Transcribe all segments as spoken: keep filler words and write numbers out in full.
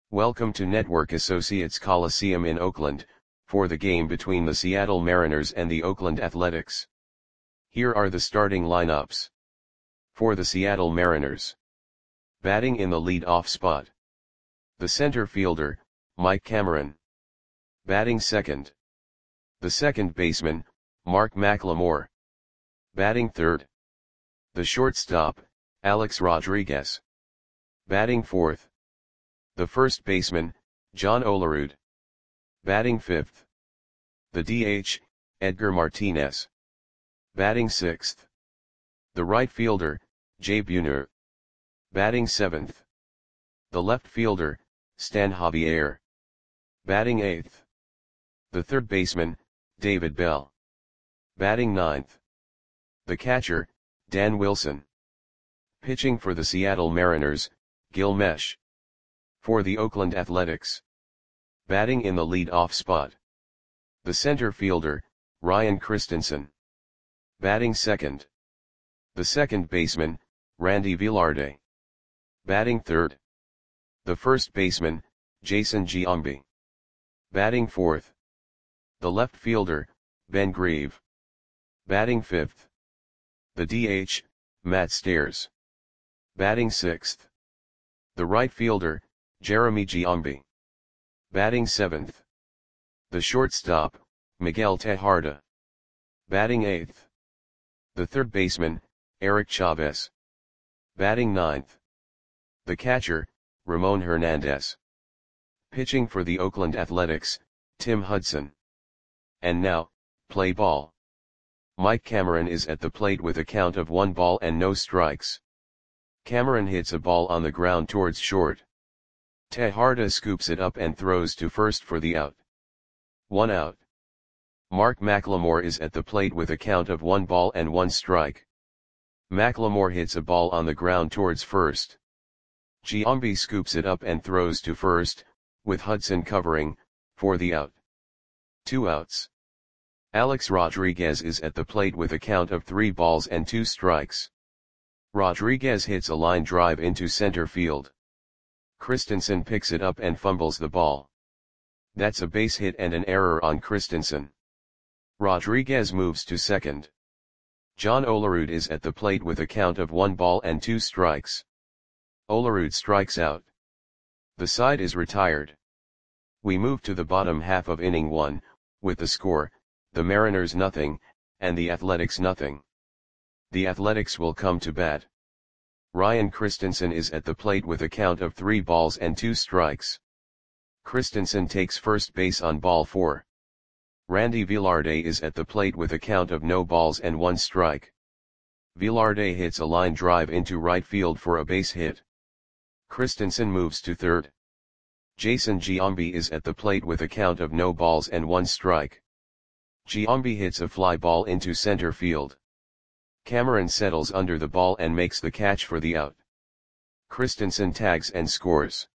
Welcome to Network Associates Coliseum in Oakland, for the game between the Seattle Mariners and the Oakland Athletics. Here are the starting lineups. For the Seattle Mariners. Batting in the lead-off spot. The center fielder, Mike Cameron. Batting second. The second baseman, Mark McLemore. Batting third. The shortstop, Alex Rodriguez. Batting fourth. The first baseman, John Olerud. Batting fifth. The D H, Edgar Martinez. Batting sixth. The right fielder, Jay Buhner. Batting seventh. The left fielder, Stan Javier. Batting eighth. The third baseman, David Bell. Batting ninth. The catcher, Dan Wilson. Pitching for the Seattle Mariners, Gil Meche. For the Oakland Athletics. Batting in the lead-off spot. The center fielder, Ryan Christensen. Batting second. The second baseman, Randy Velarde. Batting third. The first baseman, Jason Giambi. Batting fourth. The left fielder, Ben Grieve. Batting fifth. The D H, Matt Stairs. Batting sixth. The right fielder, Jeremy Giambi. Batting seventh. The shortstop, Miguel Tejada. Batting eighth. The third baseman, Eric Chavez. Batting ninth. The catcher, Ramon Hernandez. Pitching for the Oakland Athletics, Tim Hudson. And now, play ball. Mike Cameron is at the plate with a count of one ball and no strikes. Cameron hits a ball on the ground towards short. Tejada scoops it up and throws to first for the out. One out. Mark McLemore is at the plate with a count of one ball and one strike. McLemore hits a ball on the ground towards first. Giambi scoops it up and throws to first, with Hudson covering, for the out. Two outs. Alex Rodriguez is at the plate with a count of three balls and two strikes. Rodriguez hits a line drive into center field. Christensen picks it up and fumbles the ball. That's a base hit and an error on Christensen. Rodriguez moves to second. John Olerud is at the plate with a count of one ball and two strikes. Olerud strikes out. The side is retired. We move to the bottom half of inning one, with the score, the Mariners nothing, and the Athletics nothing. The Athletics will come to bat. Ryan Christensen is at the plate with a count of three balls and two strikes. Christensen takes first base on ball four. Randy Velarde is at the plate with a count of no balls and one strike. Velarde hits a line drive into right field for a base hit. Christensen moves to third. Jason Giambi is at the plate with a count of no balls and one strike. Giambi hits a fly ball into center field. Cameron settles under the ball and makes the catch for the out. Christensen tags and scores.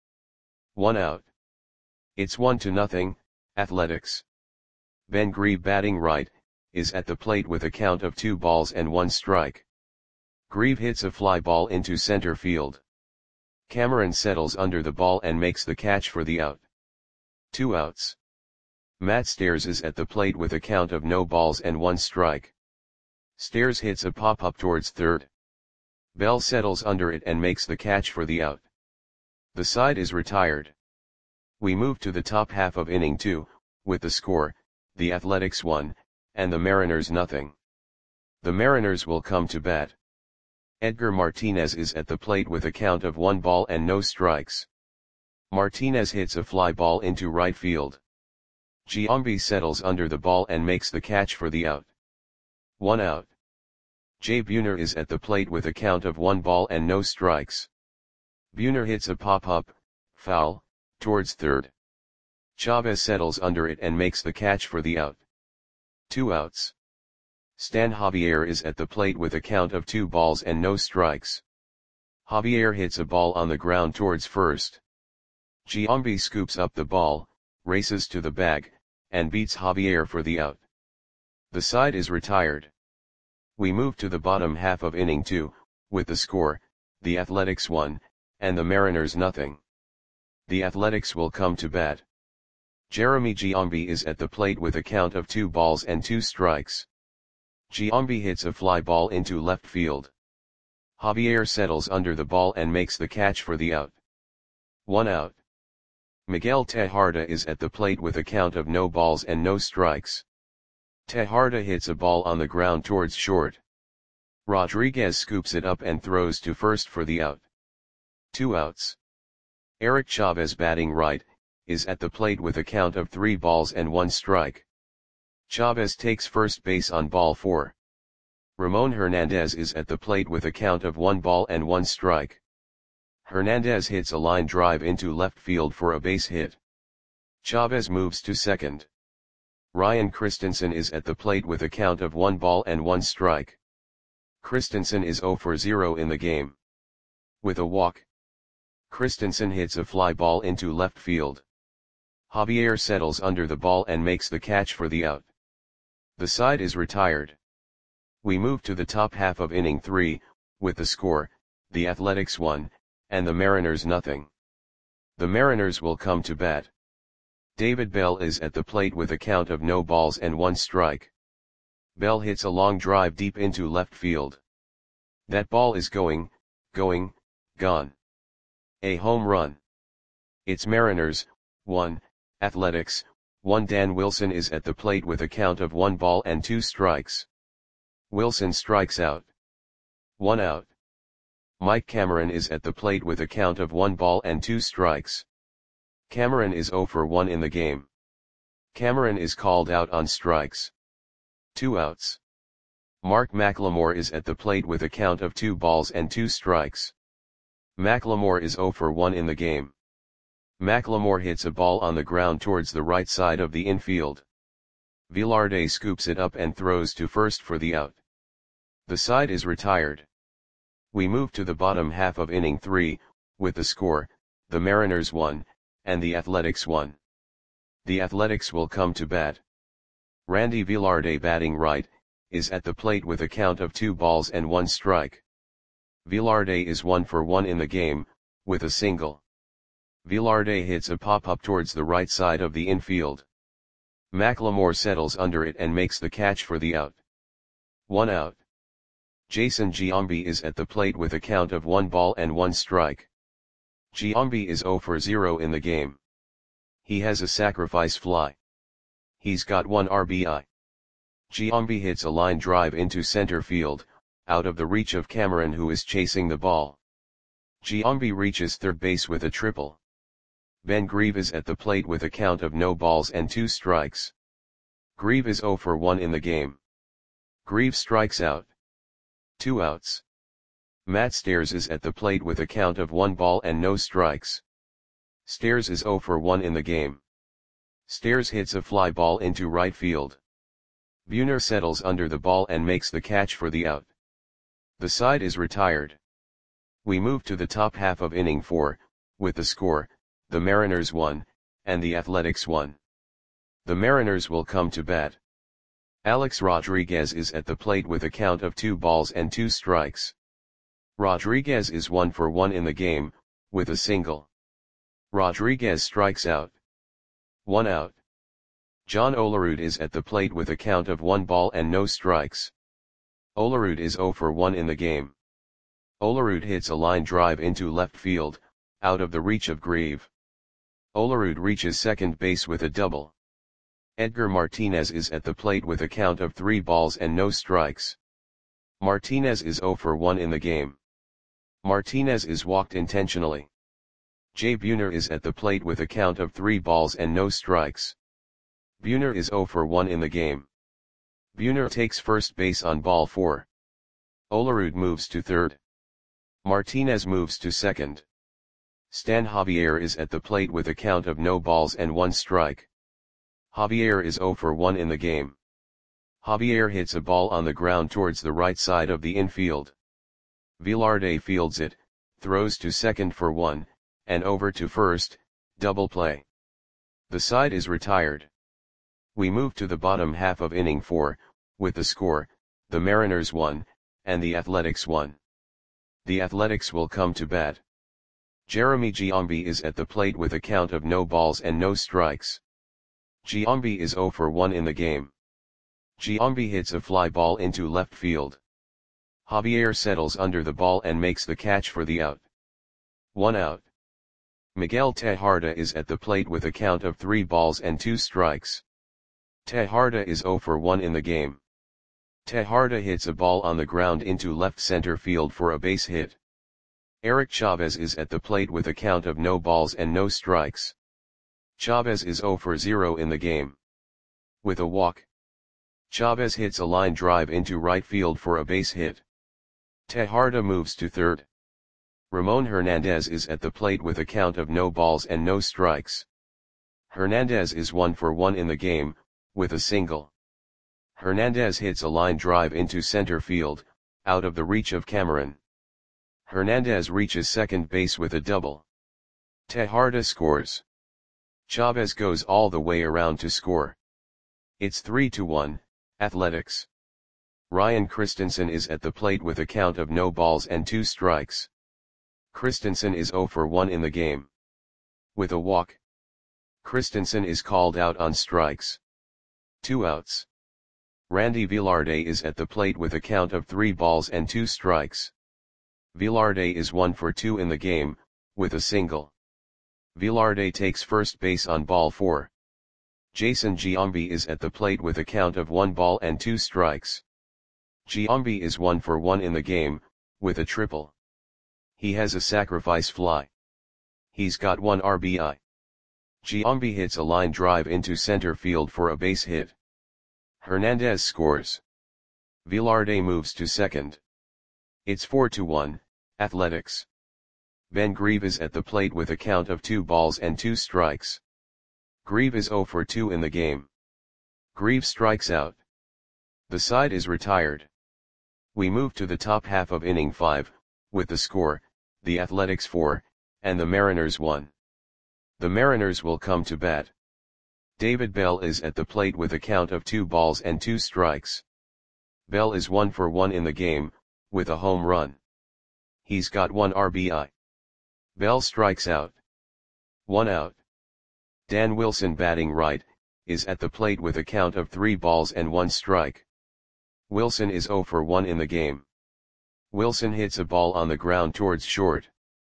One out. It's one to nothing, Athletics. Ben Grieve, batting right, is at the plate with a count of two balls and one strike. Grieve hits a fly ball into center field. Cameron settles under the ball and makes the catch for the out. Two outs. Matt Stairs is at the plate with a count of no balls and one strike. Stairs hits a pop-up towards third. Bell settles under it and makes the catch for the out. The side is retired. We move to the top half of inning two, with the score, the Athletics one, and the Mariners nothing. The Mariners will come to bat. Edgar Martinez is at the plate with a count of one ball and no strikes. Martinez hits a fly ball into right field. Giambi settles under the ball and makes the catch for the out. One out. Jay Buhner is at the plate with a count of one ball and no strikes. Buhner hits a pop-up, foul, towards third. Chavez settles under it and makes the catch for the out. Two outs. Stan Javier is at the plate with a count of two balls and no strikes. Javier hits a ball on the ground towards first. Giambi scoops up the ball, races to the bag, and beats Javier for the out. The side is retired. We move to the bottom half of inning two, with the score, the Athletics one, and the Mariners nothing. The Athletics will come to bat. Jeremy Giambi is at the plate with a count of two balls and two strikes. Giambi hits a fly ball into left field. Javier settles under the ball and makes the catch for the out. One out. Miguel Tejada is at the plate with a count of no balls and no strikes. Tejada hits a ball on the ground towards short. Rodriguez scoops it up and throws to first for the out. Two outs. Eric Chavez, batting right, is at the plate with a count of three balls and one strike. Chavez takes first base on ball four. Ramon Hernandez is at the plate with a count of one ball and one strike. Hernandez hits a line drive into left field for a base hit. Chavez moves to second. Ryan Christensen is at the plate with a count of one ball and one strike. Christensen is zero for zero in the game. With a walk, Christensen hits a fly ball into left field. Javier settles under the ball and makes the catch for the out. The side is retired. We move to the top half of inning three, with the score, the Athletics one, and the Mariners nothing. The Mariners will come to bat. David Bell is at the plate with a count of no balls and one strike. Bell hits a long drive deep into left field. That ball is going, going, gone. A home run. It's Mariners, one, Athletics, one. Dan Wilson is at the plate with a count of one ball and two strikes. Wilson strikes out. One out. Mike Cameron is at the plate with a count of one ball and two strikes. Cameron is zero for one in the game. Cameron is called out on strikes. Two outs. Mark McLemore is at the plate with a count of two balls and two strikes. McLemore is zero for one in the game. McLemore hits a ball on the ground towards the right side of the infield. Velarde scoops it up and throws to first for the out. The side is retired. We move to the bottom half of inning three, with the score, the Mariners one, and the Athletics one. The Athletics will come to bat. Randy Velarde, batting right, is at the plate with a count of two balls and one strike. Velarde is one for one in the game, with a single. Velarde hits a pop-up towards the right side of the infield. McLemore settles under it and makes the catch for the out. One out. Jason Giambi is at the plate with a count of one ball and one strike. Giambi is zero for zero in the game. He has a sacrifice fly. He's got one R B I. Giambi hits a line drive into center field, out of the reach of Cameron, who is chasing the ball. Giambi reaches third base with a triple. Ben Grieve is at the plate with a count of no balls and two strikes. Grieve is zero for one in the game. Grieve strikes out. Two outs. Matt Stairs is at the plate with a count of one ball and no strikes. Stairs is zero for one in the game. Stairs hits a fly ball into right field. Buhner settles under the ball and makes the catch for the out. The side is retired. We move to the top half of inning four, with the score, the Mariners one, and the Athletics one. The Mariners will come to bat. Alex Rodriguez is at the plate with a count of two balls and two strikes. Rodriguez is one for one in the game, with a single. Rodriguez strikes out. One out. John Olerud is at the plate with a count of one ball and no strikes. Olerud is zero for one in the game. Olerud hits a line drive into left field, out of the reach of Grieve. Olerud reaches second base with a double. Edgar Martinez is at the plate with a count of three balls and no strikes. Martinez is zero for one in the game. Martinez is walked intentionally. Jay Buhner is at the plate with a count of three balls and no strikes. Buhner is zero for one in the game. Buhner takes first base on ball four. Olerud moves to third. Martinez moves to second. Stan Javier is at the plate with a count of no balls and one strike. Javier is zero for one in the game. Javier hits a ball on the ground towards the right side of the infield. Velarde fields it, throws to second for one, and over to first, double play. The side is retired. We move to the bottom half of inning four, with the score, the Mariners one, and the Athletics one. The Athletics will come to bat. Jeremy Giambi is at the plate with a count of no balls and no strikes. Giambi is zero for one in the game. Giambi hits a fly ball into left field. Javier settles under the ball and makes the catch for the out. One out. Miguel Tejada is at the plate with a count of three balls and two strikes. Tejada is zero for one in the game. Tejada hits a ball on the ground into left center field for a base hit. Eric Chavez is at the plate with a count of no balls and no strikes. Chavez is zero for zero in the game. With a walk, Chavez hits a line drive into right field for a base hit. Tejada moves to third. Ramon Hernandez is at the plate with a count of no balls and no strikes. Hernandez is one for one in the game, with a single. Hernandez hits a line drive into center field, out of the reach of Cameron. Hernandez reaches second base with a double. Tejada scores. Chavez goes all the way around to score. It's three to one, Athletics. Ryan Christensen is at the plate with a count of no balls and two strikes. Christensen is zero for one in the game. With a walk, Christensen is called out on strikes. Two outs. Randy Velarde is at the plate with a count of three balls and two strikes. Velarde is one for two in the game, with a single. Velarde takes first base on ball four. Jason Giambi is at the plate with a count of one ball and two strikes. Giambi is one for one in the game, with a triple. He has a sacrifice fly. He's got one R B I. Giambi hits a line drive into center field for a base hit. Hernandez scores. Velarde moves to second. It's four to one, Athletics. Ben Grieve is at the plate with a count of two balls and two strikes. Grieve is zero for two in the game. Grieve strikes out. The side is retired. We move to the top half of inning five, with the score, the Athletics four, and the Mariners one. The Mariners will come to bat. David Bell is at the plate with a count of two balls and two strikes. Bell is one for one in the game, with a home run. He's got one R B I. Bell strikes out. One out. Dan Wilson, batting right, is at the plate with a count of three balls and one strike. Wilson is zero for one in the game. Wilson hits a ball on the ground towards short.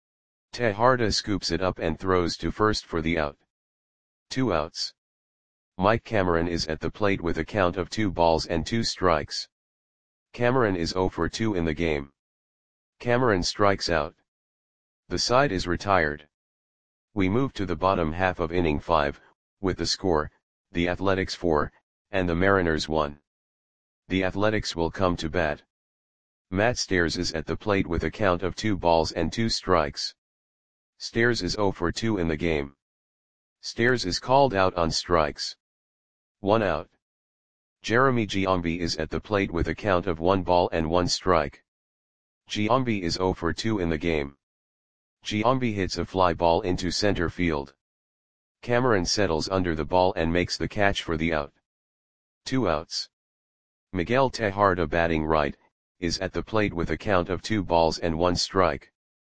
Tejada scoops it up and throws to first for the out. Two outs. Mike Cameron is at the plate with a count of two balls and two strikes. Cameron is zero for two in the game. Cameron strikes out. The side is retired. We move to the bottom half of inning five, with the score, the Athletics four, and the Mariners one. The Athletics will come to bat. Matt Stairs is at the plate with a count of two balls and two strikes. Stairs is zero for two in the game. Stairs is called out on strikes. One out. Jeremy Giambi is at the plate with a count of one ball and one strike. Giambi is zero for two in the game. Giambi hits a fly ball into center field. Cameron settles under the ball and makes the catch for the out. Two outs. Miguel Tejada, batting right, is at the plate with a count of two balls and one strike.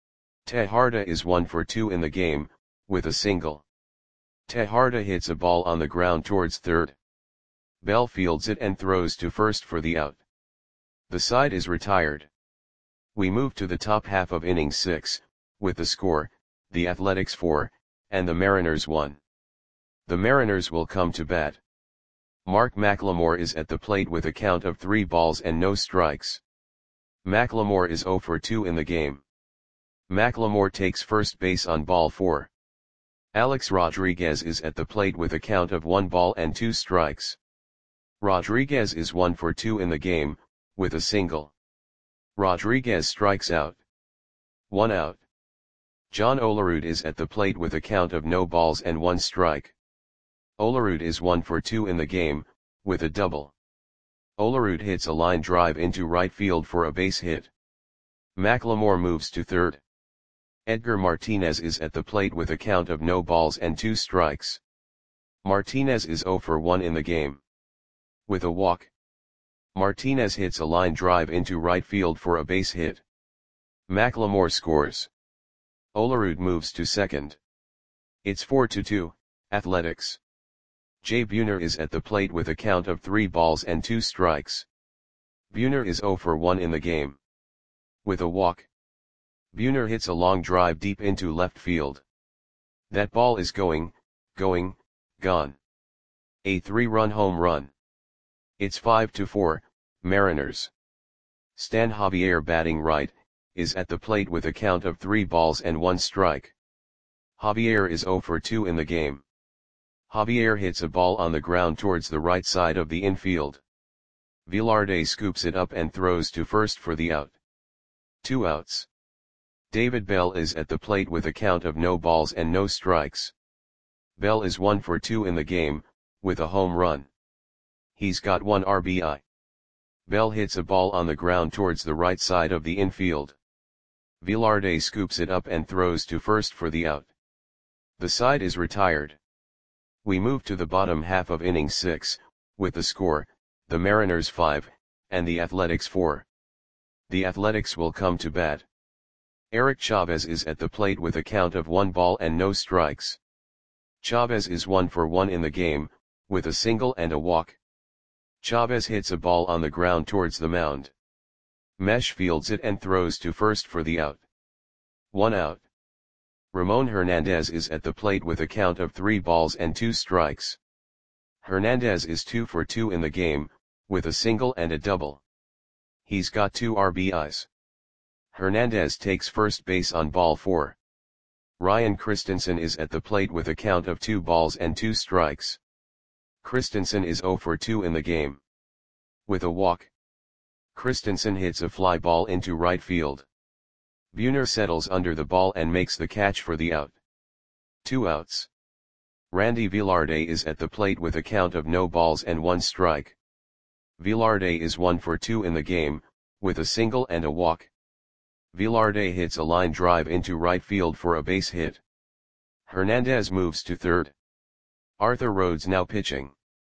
Tejada is one for two in the game, with a single. Tejada hits a ball on the ground towards third. Bell fields it and throws to first for the out. The side is retired. We move to the top half of inning six, with the score, the Athletics four, and the Mariners one. The Mariners will come to bat. Mark McLemore is at the plate with a count of three balls and no strikes. McLemore is zero for two in the game. McLemore takes first base on ball four. Alex Rodriguez is at the plate with a count of one ball and two strikes. Rodriguez is one for two in the game, with a single. Rodriguez strikes out. One out. John Olerud is at the plate with a count of no balls and one strike. Olerud is one for two in the game, with a double. Olerud hits a line drive into right field for a base hit. McLemore moves to third. Edgar Martinez is at the plate with a count of no balls and two strikes. Martinez is zero for one in the game. With a walk, Martinez hits a line drive into right field for a base hit. McLemore scores. Olerud moves to second. It's four to two, Athletics. Jay Buhner is at the plate with a count of three balls and two strikes. Buhner is zero for one in the game. With a walk, Buhner hits a long drive deep into left field. That ball is going, going, gone. A three-run home run. It's five to four, Mariners. Stan Javier, batting right, is at the plate with a count of three balls and one strike. Javier is zero for two in the game. Javier hits a ball on the ground towards the right side of the infield. Velarde scoops it up and throws to first for the out. Two outs. David Bell is at the plate with a count of no balls and no strikes. Bell is one for two in the game, with a home run. He's got one R B I. Bell hits a ball on the ground towards the right side of the infield. Velarde scoops it up and throws to first for the out. The side is retired. We move to the bottom half of inning six, with the score, the Mariners five, and the Athletics four. The Athletics will come to bat. Eric Chavez is at the plate with a count of one ball and no strikes. Chavez is one for one in the game, with a single and a walk. Chavez hits a ball on the ground towards the mound. Mesh fields it and throws to first for the out. One out. Ramon Hernandez is at the plate with a count of three balls and two strikes. Hernandez is two for two in the game, with a single and a double. He's got two R B Is. Hernandez takes first base on ball four. Ryan Christensen is at the plate with a count of two balls and two strikes. Christensen is zero for two in the game. With a walk, Christensen hits a fly ball into right field. Buhner settles under the ball and makes the catch for the out. Two outs. Randy Velarde is at the plate with a count of no balls and one strike. Velarde is one for two in the game, with a single and a walk. Velarde hits a line drive into right field for a base hit. Hernandez moves to third. Arthur Rhodes now pitching.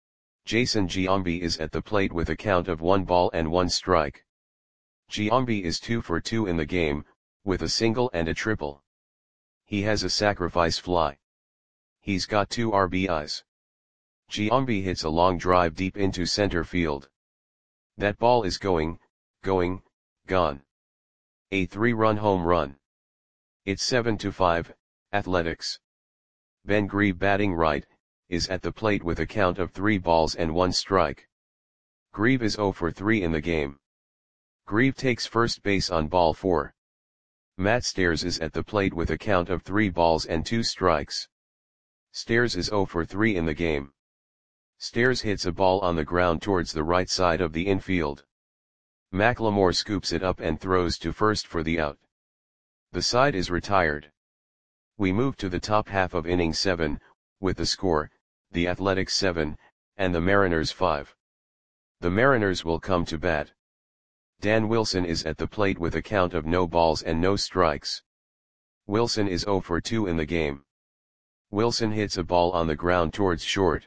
Jason Giambi is at the plate with a count of one ball and one strike. Giambi is two for two in the game, with a single and a triple. He has a sacrifice fly. He's got two R B Is. Giambi hits a long drive deep into center field. That ball is going, going, gone. A three-run home run. It's seven to five, Athletics. Ben Grieve, batting right, is at the plate with a count of three balls and one strike. Grieve is zero for three in the game. Grieve takes first base on ball four. Matt Stairs is at the plate with a count of three balls and two strikes. Stairs is zero for three in the game. Stairs hits a ball on the ground towards the right side of the infield. McLemore scoops it up and throws to first for the out. The side is retired. We move to the top half of inning seven, with the score, the Athletics seven, and the Mariners five. The Mariners will come to bat. Dan Wilson is at the plate with a count of no balls and no strikes. Wilson is zero for two in the game. Wilson hits a ball on the ground towards short.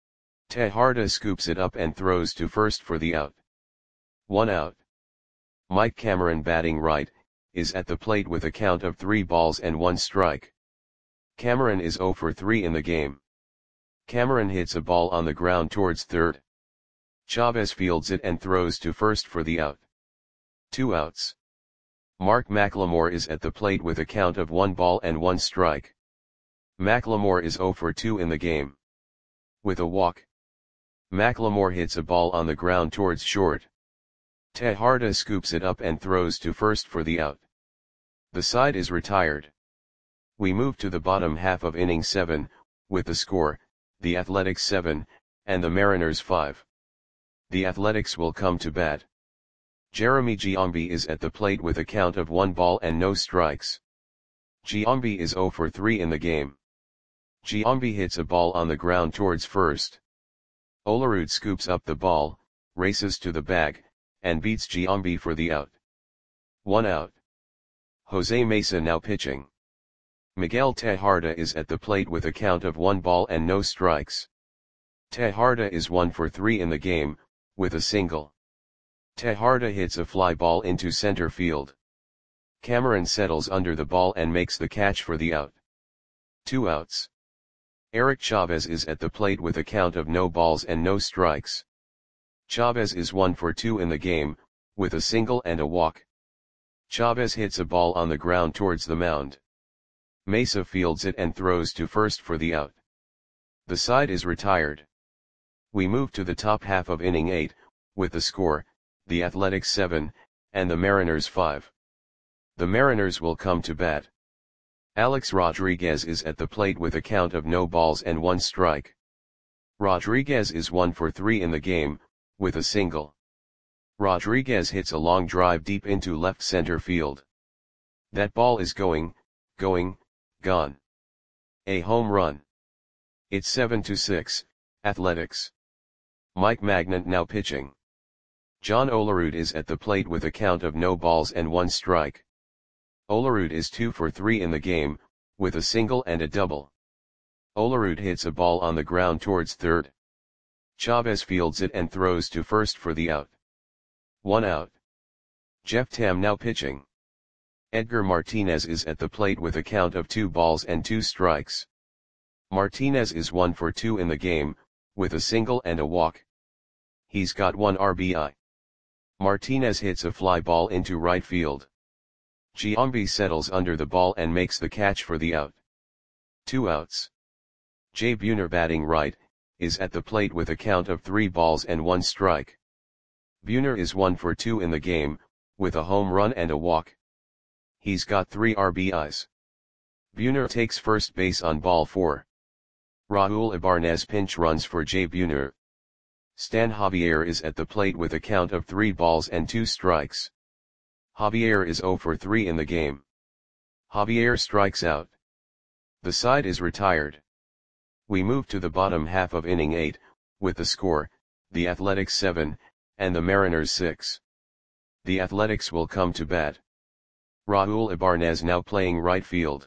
Tejada scoops it up and throws to first for the out. One out. Mike Cameron, batting right, is at the plate with a count of three balls and one strike. Cameron is zero for three in the game. Cameron hits a ball on the ground towards third. Chavez fields it and throws to first for the out. Two outs. Mark McLemore is at the plate with a count of one ball and one strike. McLemore is zero for two in the game. With a walk, McLemore hits a ball on the ground towards short. Tejada scoops it up and throws to first for the out. The side is retired. We move to the bottom half of inning seven, with the score, the Athletics seven, and the Mariners five. The Athletics will come to bat. Jeremy Giambi is at the plate with a count of one ball and no strikes. Giambi is zero for three in the game. Giambi hits a ball on the ground towards first. Olerud scoops up the ball, races to the bag, and beats Giambi for the out. One out. Jose Mesa now pitching. Miguel Tejada is at the plate with a count of one ball and no strikes. Tejada is one for three in the game, with a single. Tejada hits a fly ball into center field. Cameron settles under the ball and makes the catch for the out. Two outs. Eric Chavez is at the plate with a count of no balls and no strikes. Chavez is one for two in the game, with a single and a walk. Chavez hits a ball on the ground towards the mound. Mesa fields it and throws to first for the out. The side is retired. We move to the top half of inning eight, with the score, the Athletics seven, and the Mariners five. The Mariners will come to bat. Alex Rodriguez is at the plate with a count of no balls and one strike. Rodriguez is one for three in the game, with a single. Rodriguez hits a long drive deep into left center field. That ball is going, going, gone. A home run. It's seven to six, Athletics. Mike Magnant now pitching. John Olerud is at the plate with a count of no balls and one strike. Olerud is two for three in the game, with a single and a double. Olerud hits a ball on the ground towards third. Chavez fields it and throws to first for the out. One out. Jeff Tam now pitching. Edgar Martinez is at the plate with a count of two balls and two strikes. Martinez is one for two in the game, with a single and a walk. He's got one R B I. Martinez hits a fly ball into right field. Giambi settles under the ball and makes the catch for the out. Two outs. Jay Buhner batting right, is at the plate with a count of three balls and one strike. Buhner is one for two in the game, with a home run and a walk. He's got three R B Is. Buhner takes first base on ball four. Raul Ibarnez pinch runs for Jay Buhner. Stan Javier is at the plate with a count of three balls and two strikes. Javier is zero for three in the game. Javier strikes out. The side is retired. We move to the bottom half of inning eight, with the score, the Athletics seven, and the Mariners six. The Athletics will come to bat. Raul Ibarnez now playing right field.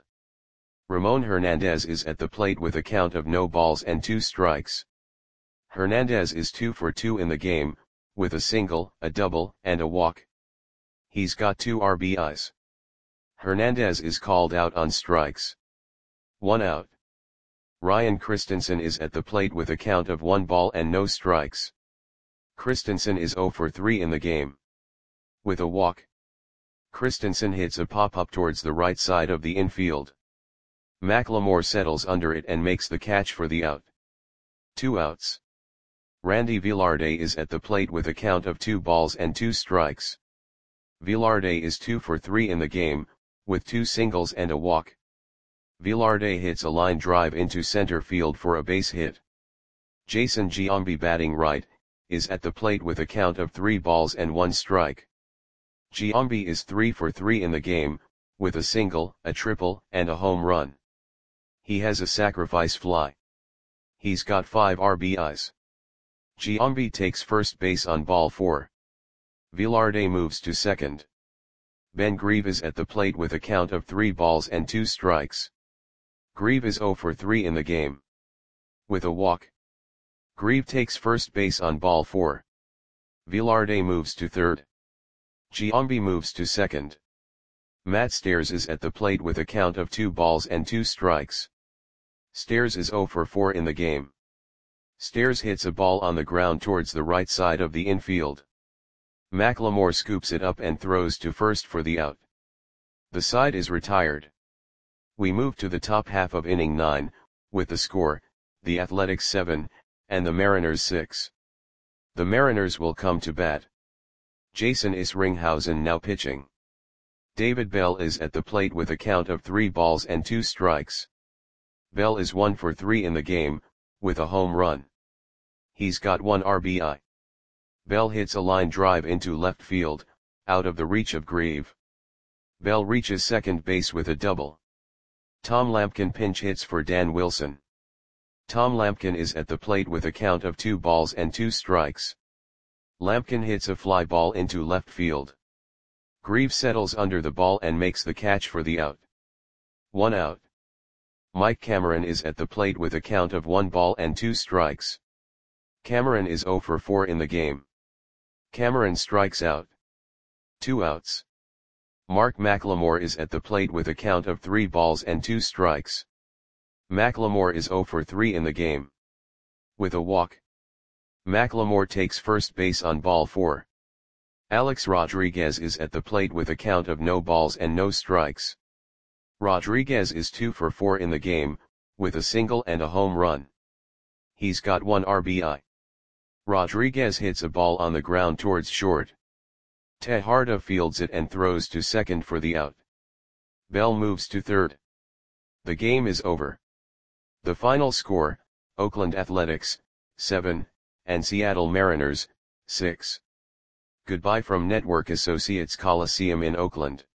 Ramon Hernandez is at the plate with a count of no balls and two strikes. Hernandez is two for two in the game, with a single, a double, and a walk. He's got two R B Is. Hernandez is called out on strikes. One out. Ryan Christensen is at the plate with a count of one ball and no strikes. Christensen is zero for three in the game. With a walk. Christensen hits a pop-up towards the right side of the infield. McLemore settles under it and makes the catch for the out. Two outs. Randy Velarde is at the plate with a count of two balls and two strikes. Velarde is two for three in the game, with two singles and a walk. Velarde hits a line drive into center field for a base hit. Jason Giambi batting right, is at the plate with a count of three balls and one strike. Giambi is three for three in the game, with a single, a triple, and a home run. He has a sacrifice fly. He's got five R B Is. Giambi takes first base on ball four. Velarde moves to second. Ben Grieve is at the plate with a count of three balls and two strikes. Grieve is zero for three in the game. With a walk. Grieve takes first base on ball four. Velarde moves to third. Giambi moves to second. Matt Stairs is at the plate with a count of two balls and two strikes. Stairs is zero for four in the game. Stairs hits a ball on the ground towards the right side of the infield. McLemore scoops it up and throws to first for the out. The side is retired. We move to the top half of inning nine, with the score, the Athletics seven, and the Mariners six. The Mariners will come to bat. Jason Isringhausen now pitching. David Bell is at the plate with a count of three balls and two strikes. Bell is one for three in the game, with a home run. He's got one R B I. Bell hits a line drive into left field, out of the reach of Grieve. Bell reaches second base with a double. Tom Lampkin pinch hits for Dan Wilson. Tom Lampkin is at the plate with a count of two balls and two strikes. Lampkin hits a fly ball into left field. Grieve settles under the ball and makes the catch for the out. One out. Mike Cameron is at the plate with a count of one ball and two strikes. Cameron is zero for four in the game. Cameron strikes out. Two outs. Mark McLemore is at the plate with a count of three balls and two strikes. McLemore is zero for three in the game. With a walk, McLemore takes first base on ball four. Alex Rodriguez is at the plate with a count of no balls and no strikes. Rodriguez is two for four in the game, with a single and a home run. He's got one R B I. Rodriguez hits a ball on the ground towards short. Tejada fields it and throws to second for the out. Bell moves to third. The game is over. The final score, Oakland Athletics, seven, and Seattle Mariners, six. Goodbye from Network Associates Coliseum in Oakland.